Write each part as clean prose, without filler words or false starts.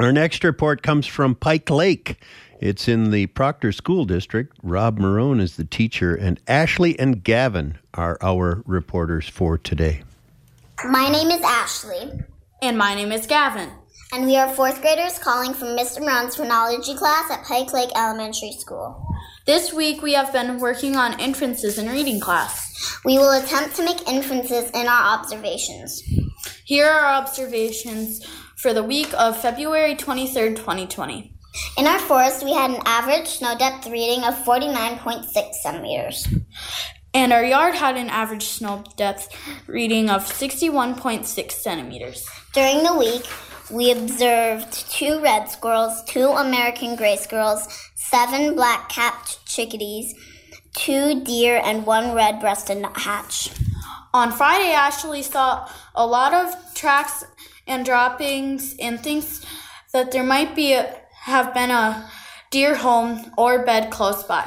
Our next report comes from Pike Lake. It's in the Proctor School District. Rob Marone is the teacher, and Ashley and Gavin are our reporters for today. My name is Ashley. And my name is Gavin. And we are fourth graders calling from Mr. Marone's phonology class at Pike Lake Elementary School. This week we have been working on inferences in reading class. We will attempt to make inferences in our observations. Here are our observations for the week of February 23rd, 2020. In our forest, we had an average snow depth reading of 49.6 centimeters. And our yard had an average snow depth reading of 61.6 centimeters. During the week, we observed 2 red squirrels, 2 American gray squirrels, 7 black-capped chickadees, 2 deer, and 1 red-breasted nuthatch. On Friday, Ashley saw a lot of tracks and droppings and thinks that there might have been a deer home or bed close by.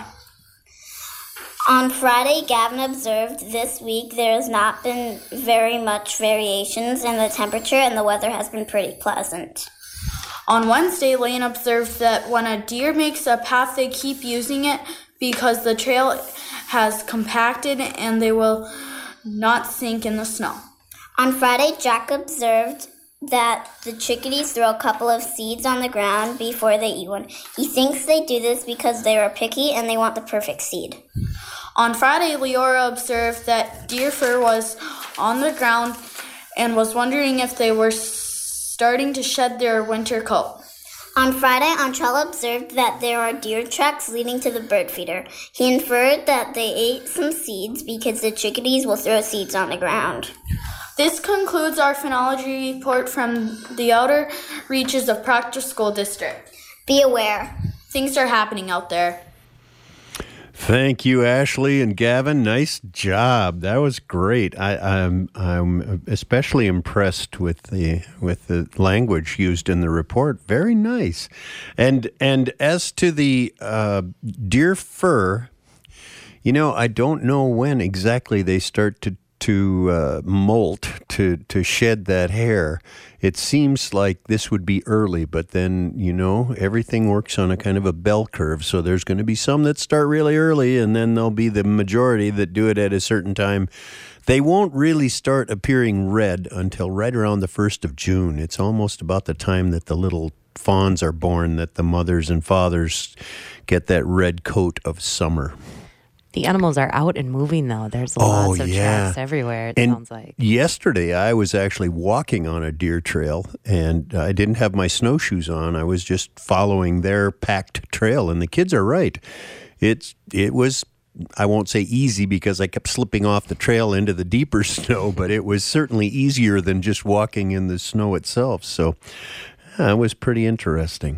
On Friday, Gavin observed this week there has not been very much variations in the temperature and the weather has been pretty pleasant. On Wednesday, Lane observed that when a deer makes a path, they keep using it because the trail has compacted and they will not sink in the snow. On Friday, Jack observed that the chickadees throw a couple of seeds on the ground before they eat one. He thinks they do this because they are picky and they want the perfect seed. On Friday, Leora observed that deer fur was on the ground and was wondering if they were starting to shed their winter coat. On Friday, Antrell observed that there are deer tracks leading to the bird feeder. He inferred that they ate some seeds because the chickadees will throw seeds on the ground. This concludes our phonology report from the outer reaches of Proctor School District. Be aware. Things are happening out there. Thank you, Ashley and Gavin. Nice job. That was great. I'm especially impressed with the language used in the report. Very nice. And as to the deer fur, I don't know when exactly they start to molt, to shed that hair. It seems like this would be early, but then, everything works on a kind of a bell curve. So there's going to be some that start really early, and then there'll be the majority that do it at a certain time. They won't really start appearing red until right around the 1st of June. It's almost about the time that the little fawns are born that the mothers and fathers get that red coat of summer. The animals are out and moving, though. There's lots of tracks everywhere, it sounds like. Yesterday, I was actually walking on a deer trail, and I didn't have my snowshoes on. I was just following their packed trail, and the kids are right. It was, I won't say easy because I kept slipping off the trail into the deeper snow, but it was certainly easier than just walking in the snow itself. So it was pretty interesting.